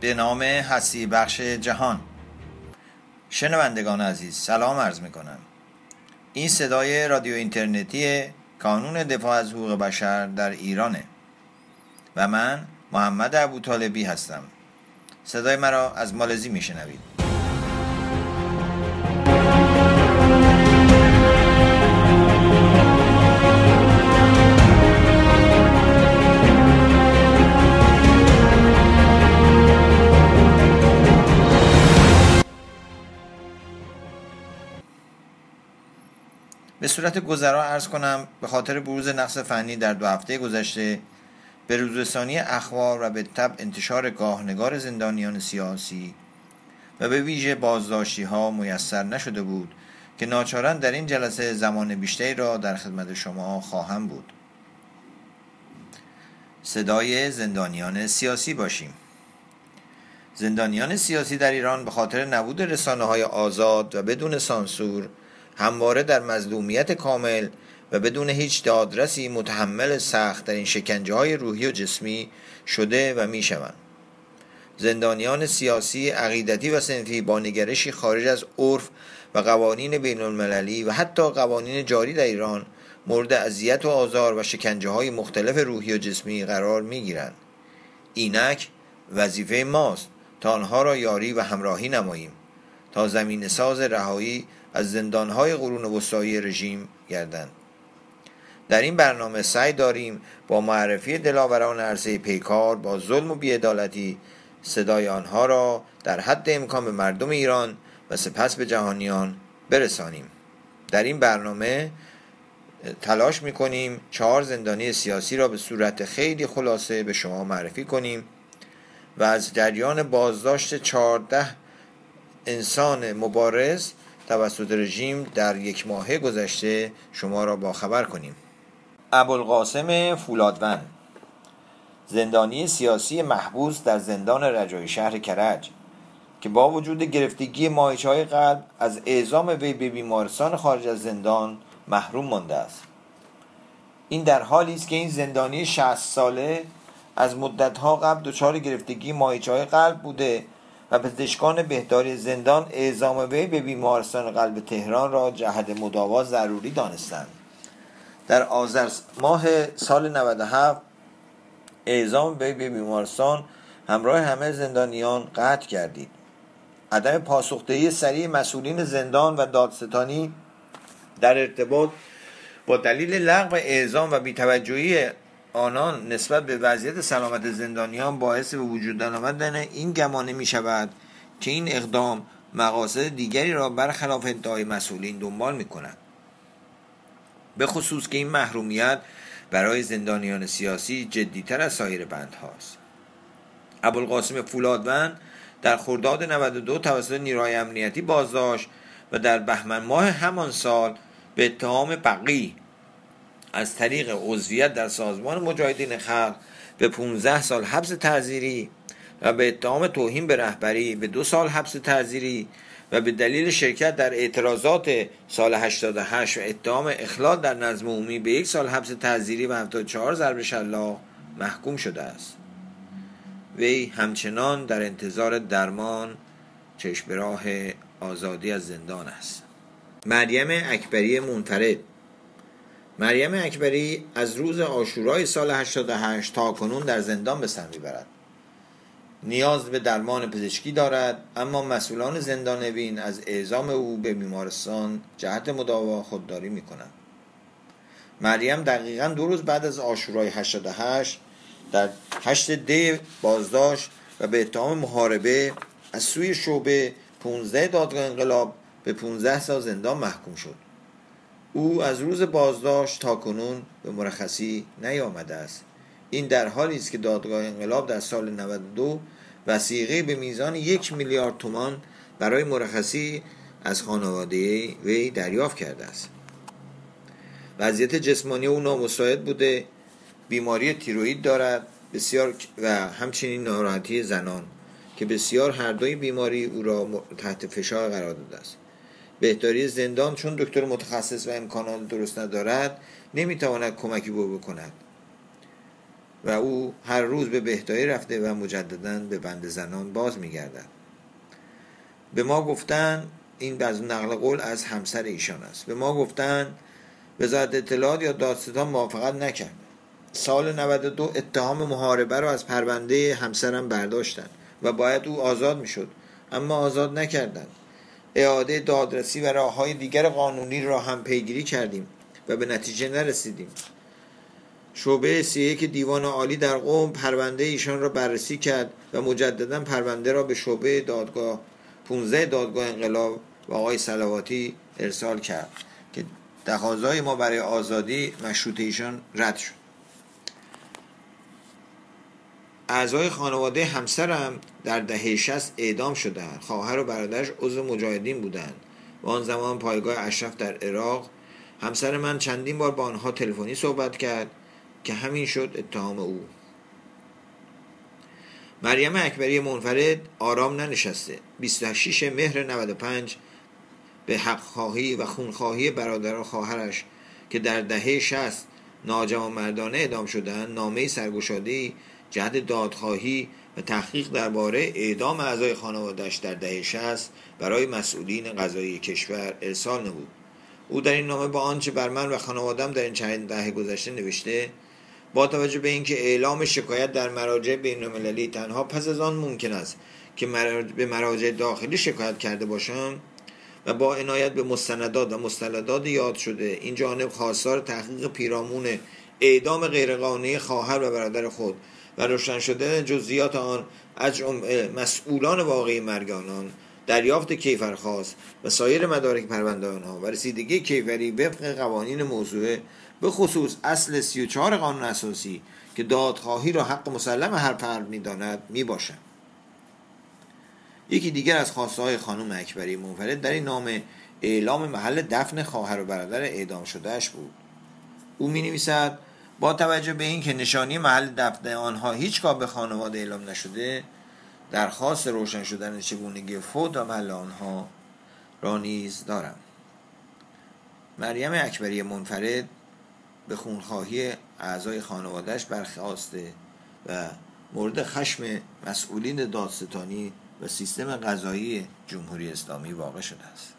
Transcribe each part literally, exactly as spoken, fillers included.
به نام هستی بخش جهان. شنوندگان عزیز سلام عرض می کنم. این صدای رادیو اینترنتی کانون دفاع از حقوق بشر در ایرانه و من محمد ابوطالبی هستم. صدای مرا از مالزی می شنوید. به صورت گذرا عرض کنم به خاطر بروز نقص فنی در دو هفته گذشته به روزرسانی اخبار و به تبع انتشار گاهنگار زندانیان سیاسی و به ویژه بازداشتی ها میسر نشده بود که ناچارن در این جلسه زمان بیشتری را در خدمت شما خواهم بود. صدای زندانیان سیاسی باشیم. زندانیان سیاسی در ایران به خاطر نبود رسانه‌های آزاد و بدون سانسور همواره در مظلومیت کامل و بدون هیچ دادرسی متحمل سخت در این شکنجه‌های روحی و جسمی شده و می‌شوند. زندانیان سیاسی، عقیدتی و صنفی با نگرشی خارج از عرف و قوانین بین‌المللی و حتی قوانین جاری در ایران مورد اذیت و آزار و شکنجه‌های مختلف روحی و جسمی قرار می‌گیرند. اینک وظیفه ماست تا آنها را یاری و همراهی نماییم تا زمین ساز رهایی از زندانهای قرون وسطایی رژیم گردند. در این برنامه سعی داریم با معرفی دلاوران عرصه پیکار با ظلم و بی‌عدالتی صدای آنها را در حد امکان به مردم ایران و سپس به جهانیان برسانیم. در این برنامه تلاش می‌کنیم چهار زندانی سیاسی را به صورت خیلی خلاصه به شما معرفی کنیم و از جریان بازداشت چهارده انسان مبارز توسط رژیم در یک ماه گذشته شما را با خبر کنیم. ابوالقاسم فولادوند، زندانی سیاسی محبوس در زندان رجایی شهر کرج که با وجود گرفتگی مایچه‌های قلب از اعزام وی به بیمارستان خارج از زندان محروم مانده است. این در حالی است که این زندانی شصت ساله از مدت‌ها قبل دچار گرفتگی مایچه‌های قلب بوده و پزشکان بهداری زندان اعزام وی به بیمارستان قلب تهران را جهت مداوا ضروری دانستند. در آذر ماه سال نود و هفت اعزام وی به بیمارستان همراه همه زندانیان قطع گردید. عدم پاسخدهی سریع مسئولین زندان و دادستانی در ارتباط با دلیل لغو اعزام و بی‌توجهی آنان نسبت به وضعیت سلامت زندانیان باعث به وجود آمدن این گمانه می شود که این اقدام مقاصد دیگری را برخلاف ادعای مسئولین دنبال می کند، به خصوص که این محرومیت برای زندانیان سیاسی جدیتر از سایر بندهاست. ابوالقاسم فولادوند در خرداد نود و دو توسط نیروهای امنیتی بازداشت و در بهمن ماه همان سال به اتهام بغی از طریق عضویت در سازمان مجاهدین خلق به پانزده سال حبس تعزیری و به اتهام توهین به رهبری به دو سال حبس تعزیری و به دلیل شرکت در اعتراضات سال هشتاد و هشت و اتهام اخلال در نظم عمومی به یک سال حبس تعزیری و هفتاد و چهار ضرب شلاق محکوم شده است. وی همچنان در انتظار درمان چشم به راه آزادی از زندان است. مریم اکبری منفرد، مریم اکبری از روز عاشورای سال هشتاد و هشت تا کنون در زندان به سر میبرد. نیاز به درمان پزشکی دارد، اما مسئولان زندان وین از اعزام او به بیمارستان جهت مداوا خودداری میکنند. مریم دقیقاً دو روز بعد از عاشورای هشتاد و هشت در هشت دی بازداشت و به اتهام محاربه از سوی شعبه پانزده دادگاه انقلاب به پانزده سال زندان محکوم شد. او از روز بازداشت تا کنون به مرخصی نیامده است. این در حالی است که دادگاه انقلاب در سال نود و دو وثیقه به میزان یک میلیارد تومان برای مرخصی از خانواده وی دریافت کرده است. وضعیت جسمانی او نامساعد بوده، بیماری تیروئید دارد بسیار و همچنین ناراحتی زنان که بسیار هر دوی بیماری او را تحت فشار قرار داده است. بهداری زندان چون دکتر متخصص و امکانات درست ندارد نمیتواند کمکی به او بکند. و او هر روز به بهداری رفته و مجدداً به بند زنان باز می‌گردد. به ما گفتن، این از نقل قول از همسر ایشان است، به ما گفتن وزارت اطلاعات یا دادستان موافقت نکرد. سال نود و دو اتهام محاربه را از پرونده همسرم برداشتند و باید او آزاد میشد، اما آزاد نکردند. اعاده دادرسی و راه‌های دیگر قانونی را هم پیگیری کردیم و به نتیجه نرسیدیم. شعبه سی و یک دیوان عالی در قم پرونده ایشان را بررسی کرد و مجددا پرونده را به شعبه دادگاه پانزده دادگاه انقلاب و آقای صلواتی ارسال کرد که تقاضای ما برای آزادی مشروط ایشان رد شد. اعضای خانواده همسرم در دهه شصت اعدام شدند. خواهر و برادرش عضو مجاهدین بودند و آن زمان پایگاه اشرف در عراق. همسر من چندین بار با آنها تلفنی صحبت کرد که همین شد اتهام او. مریم اکبری منفرد آرام ننشسته. بیست و شش مهر نود و پنج به حق خواهی و خونخواهی برادر و خواهرش که در دهه شصت ناجوانمردانه اعدام شدند نامه سرگشاده‌ای جهت دادخواهی و تحقیق درباره اعدام اعضای خانواده‌اش در دهه شصت برای مسئولین قضایی کشور ارسال نمود. او در این نامه با آنچه بر من و خانواده‌ام در این چند دهه گذشته نوشته، با توجه به اینکه اعلام شکایت در مراجع بین‌المللی تنها پس از آن ممکن است که به مراجع داخلی شکایت کرده باشم و با عنایت به مستندات و مستندات یاد شده این جانب خواستار تحقیق پیرامون اعدام غیرقانونی خواهر و برادر خود و روشن شدن جزئیات آن از جمله مسئولان واقعی مرگ آنان، دریافت کیفرخواست و سایر مدارک پرونده آنها و رسیدگی کیفری وفق قوانین موضوعه، به خصوص اصل سی و چهار قانون اساسی که دادخواهی را حق مسلم هر فرد می‌داند میباشد. یکی دیگر از خواسته های خانم اکبری منفرد در این نامه اعلام محل دفن خواهر و برادر اعدام شدهش بود. او می‌نویسد با توجه به اینکه نشانی محل دفن آنها هیچگاه به خانواده اعلام نشده، درخواست روشن شدن چگونگی فوت و محل آنها را نیز دارم. مریم اکبری منفرد به خونخواهی اعضای خانوادهش برخاسته و مورد خشم مسئولین دادستانی و سیستم قضایی جمهوری اسلامی واقع شده است.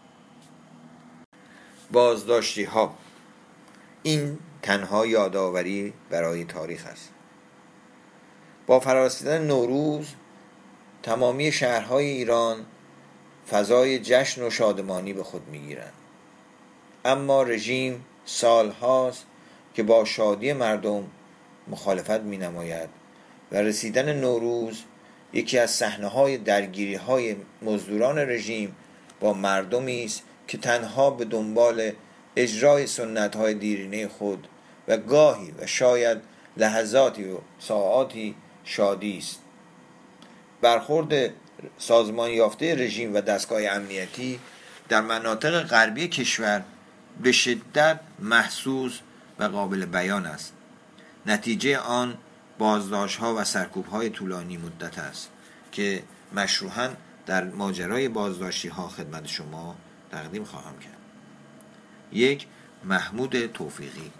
بازداشتی ها، این تنها یادآوری برای تاریخ است. با فرارسیدن نوروز تمامی شهرهای ایران فضای جشن و شادمانی به خود میگیرند، اما رژیم سالهاست که با شادی مردم مخالفت می نماید و رسیدن نوروز یکی از صحنه‌های درگیری‌های مزدوران رژیم با مردمی است که تنها به دنبال اجرای سنت‌های دیرینه خود و گاهی و شاید لحظاتی و ساعاتی شادی است. برخورد سازمان یافته رژیم و دستگاه امنیتی در مناطق غربی کشور به شدت محسوس و قابل بیان است. نتیجه آن بازداشت‌ها و سرکوب‌های طولانی مدت است که مشروحاً در ماجرای بازداشتی‌ها خدمت شما تقدیم خواهم کرد. یک، محمود توفیقی.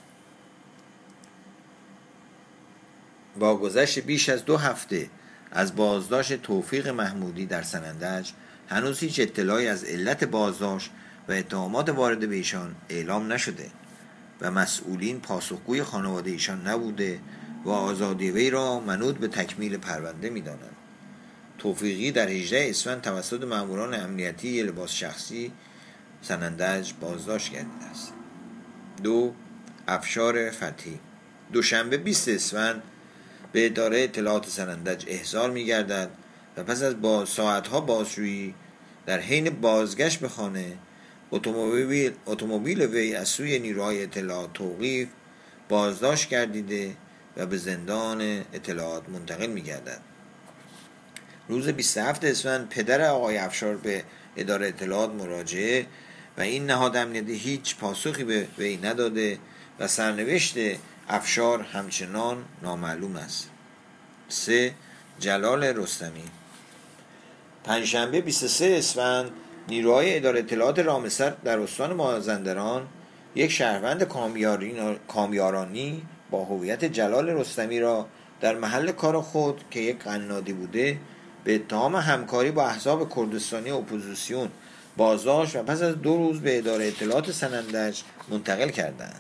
با گذشت بیش از دو هفته از بازداشت توفیق محمودی در سنندج هنوز هیچ اطلاعی از علت بازداشت و اتهامات وارد به ایشان اعلام نشده و مسئولین پاسخگوی خانواده ایشان نبوده و آزادی وی را منوط به تکمیل پرونده می‌دانند. توفیقی در هجدهم اسفند توسط ماموران امنیتی لباس شخصی سنندج بازداشت گردیده است. دو، افشار فتحی. دوشنبه بیست اسفند به اداره اطلاعات سنندج احضار می‌گردد و پس از با ساعت‌ها بازجویی در حین بازگشت به خانه اتومبیل اتومبیل وی از سوی نیروهای اطلاعات توقیف، بازداشت گردیده و به زندان اطلاعات منتقل می‌گردد. روز بیست و هفتم اسفند پدر آقای افشار به اداره اطلاعات مراجعه و این نهاد امنیتی هیچ پاسخی به وی نداده و سرنوشت افشار همچنان نامعلوم است. سه، جلال رستمی. پنجشنبه بیست و سوم اسفند نیروهای اداره اطلاعات رامسر در استان مازندران یک شهروند کامیارانی با هویت جلال رستمی را در محل کار خود که یک قنادی بوده به اتهام همکاری با احزاب کردستانی اپوزیسیون بازداشت و پس از دو روز به اداره اطلاعات سنندج منتقل کردند.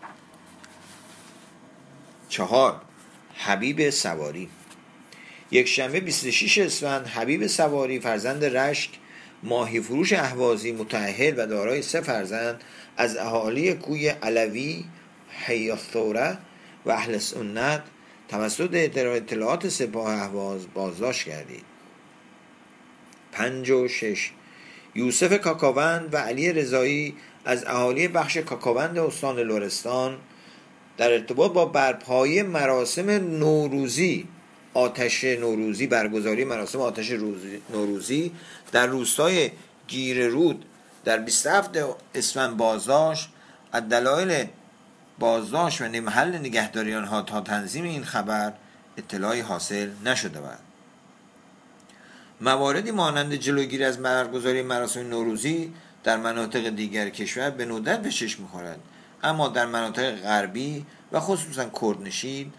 چهار. حبیب سواری. یک شنبه بیست و شش اسفند حبیب سواری فرزند رشک ماهی فروش اهوازی متأهل و دارای سه فرزند از اهالی کوی علوی حیاثوره و اهل سنت توسط اداره اطلاعات سپاه اهواز بازداشت گردید. پنج و شش. یوسف کاکاوند و علی رضایی از اهالی بخش کاکاوند استان لرستان در ارتباط با برپایی مراسم نوروزی آتش نوروزی برگزاری مراسم آتش نوروزی در روستای گیررود در بیست و هفت اسفند بازداشت. از دلایل بازداشت و محل نگهداری آنها تا تنظیم این خبر اطلاعی حاصل نشده بود. مواردی مانند جلوگیری از برگزاری مراسم نوروزی در مناطق دیگر کشور به ندرت به چشم می‌خورد، اما در مناطق غربی و خصوصا کردنشین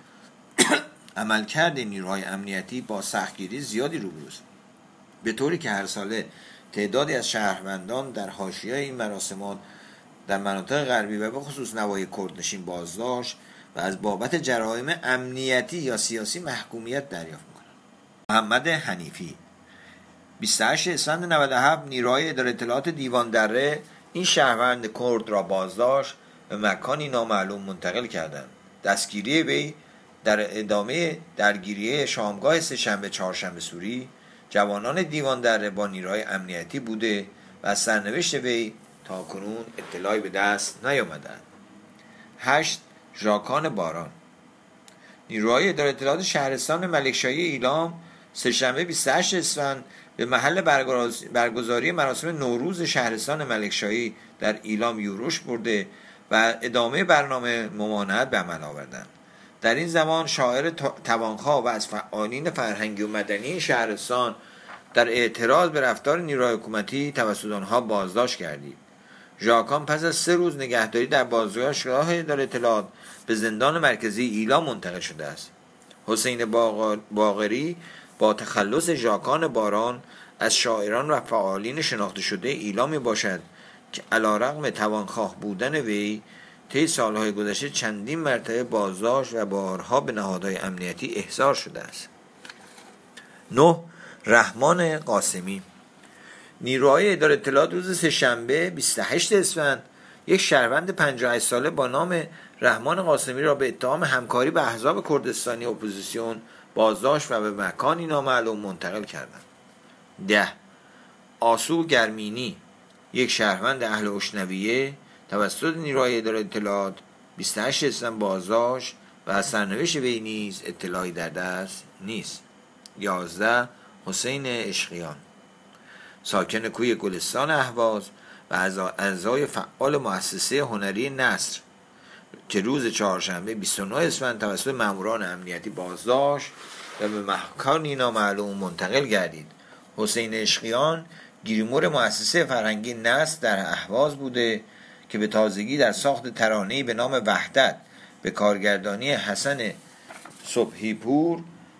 عملکرد نیروهای امنیتی با سختگیری زیادی روبروست، به طوری که هر ساله تعدادی از شهروندان در حاشیه این مراسمات در مناطق غربی و به خصوص نواحی کردنشین بازداشت و از بابت جرایم امنیتی یا سیاسی محکومیت دریافت می‌کنند. محمد حنیفی. بیست و هشت اسفند نود و هفت نیروهای اداره اطلاعات دیوان دره این شهروند کرد را بازداشت و مکانی نامعلوم منتقل کردند. دستگیری وی در ادامه درگیری شامگاه سه‌شنبه چهارشنبه سوری جوانان دیوان دره با نیروهای امنیتی بوده و از سرنوشت وی تا کنون اطلاعی به دست نیامدند. هشت. ژاکان باران. نیروهای اداره اطلاعات شهرستان ملکشاهی ایلام سه‌شنبه بیست و هشت اسفند به محل برگزاری مراسم نوروز شهرستان ملکشاهی در ایلام یوروش برده و ادامه برنامه ممانعت به عمل آوردند. در این زمان شاعر توانخواه و از فعالین فرهنگی و مدنی شهرستان در اعتراض به رفتار نیروهای حکومتی توسط آنها بازداشت گردید. ژاکان پس از سه روز نگهداری در بازداشتگاه اداره اطلاعات به زندان مرکزی ایلام منتقل شده است. حسین باقری با تخلص ژاکان باران از شاعران و فعالین شناخته شده ایلام می باشد که علیرغم توانخواه بودن وی طی سالهای گذشته چندین مرتبه بازداشت و بارها به نهادهای امنیتی احضار شده است. نه. رحمان قاسمی. نیروهای اداره اطلاعات روز سه‌شنبه بیست و هشت اسفند یک شهروند پنجاه و هشت ساله با نام رحمان قاسمی را به اتهام همکاری با احزاب کردستانی اپوزیسیون بازداشت و به مکانی نامعلوم منتقل کردند. ده. آسو گرمینی. یک شهروند اهل اشنویه توسط نیروهای اداره اطلاعات بیست و هشت اسفند بازداشت و از سرنوشت وی نیز اطلاعی در دست نیست. یازده. حسین عشقیان. ساکن کوی گلستان اهواز و اعضای فعال مؤسسه هنری نصر که روز چهارشنبه بیست و نه اسفند توسط ماموران امنیتی بازداشت و به مکانی نامعلوم منتقل گردید. حسین عشقیان گیریمور مؤسسه فرهنگی نصر در اهواز بوده که به تازگی در ساخت ترانه‌ای به نام وحدت به کارگردانی حسن صبحی پور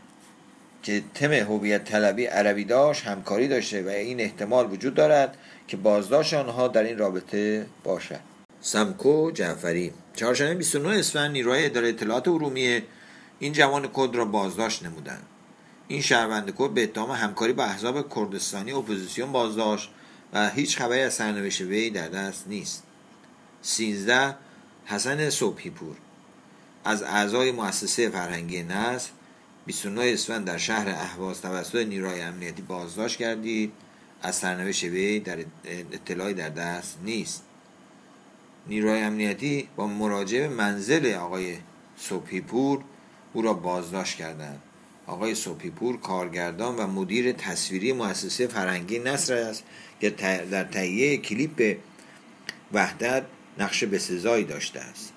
که تم هویت طلبی عربی داشت همکاری داشته و این احتمال وجود دارد که بازداشت آنها در این رابطه باشد. سمکو جعفری. چهارشنبه بیست و نه اسفند نیروهای اداره اطلاعات ارومیه این جوان کرد را بازداشت نمودند. این شهروند کرد به اتهام همکاری با احزاب کردستانی اپوزیسیون بازداشت و هیچ خبری از سرنوشت وی در دست نیست. سیزده. حسن صبحی پور. از اعضای مؤسسه فرهنگی نصر بیست و نه اسفند در شهر اهواز توسط نیروهای امنیتی بازداشت گردید. از سرنوشت وی در اطلاعی در دست نیست. نیروهای امنیتی با مراجعه به منزل آقای صبحی پور او را بازداشت کردند. آقای صبحی پور کارگردان و مدیر تصویری مؤسسه فرهنگی نصر است که در تهیه کلیپ وحدت نقش بسزایی داشته است.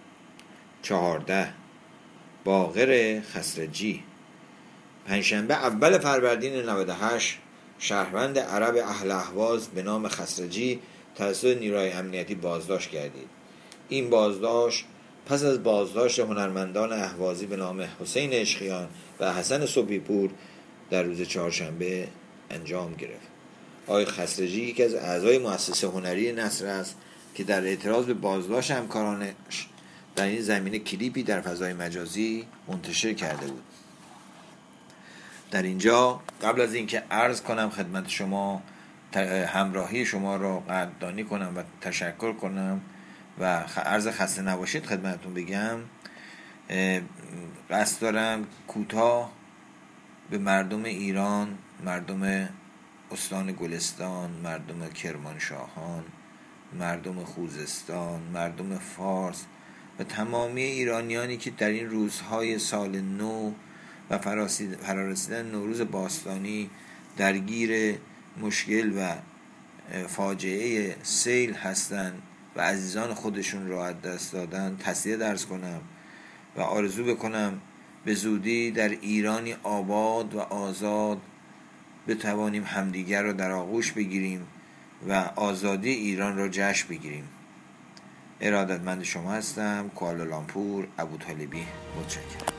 چهارده. باقر خسرجی. پنجشنبه اول فروردین نود و هشت شهروند عرب اهل اهواز به نام خسرجی توسط نیروهای امنیتی بازداشت گردید. این بازداشت پس از بازداشت هنرمندان اهوازی به نام حسین عشقیان و حسن صبحی پور در روز چهارشنبه انجام گرفت. آقای خسرجی یکی از اعضای مؤسسه هنری نصر است که در اعتراض به بازداشت همکارانش در این زمینه کلیپی در فضای مجازی منتشر کرده بود. در اینجا قبل از اینکه عرض کنم خدمت شما همراهی شما را قدردانی کنم و تشکر کنم و عرض خسته نباشید خدمتتون بگم، قصد دارم کوتاه به مردم ایران، مردم استان گلستان، مردم کرمانشاهان، مردم خوزستان، مردم فارس و تمامی ایرانیانی که در این روزهای سال نو و فرارسیدن نوروز باستانی درگیر مشکل و فاجعه سیل هستند و عزیزان خودشون را از دست دادن تسلیت عرض کنم و آرزو بکنم به زودی در ایرانی آباد و آزاد بتوانیم همدیگر را در آغوش بگیریم و آزادی ایران را جشن بگیریم. ارادتمند شما هستم، کوالالامپور، ابوطالبی. متشکرم.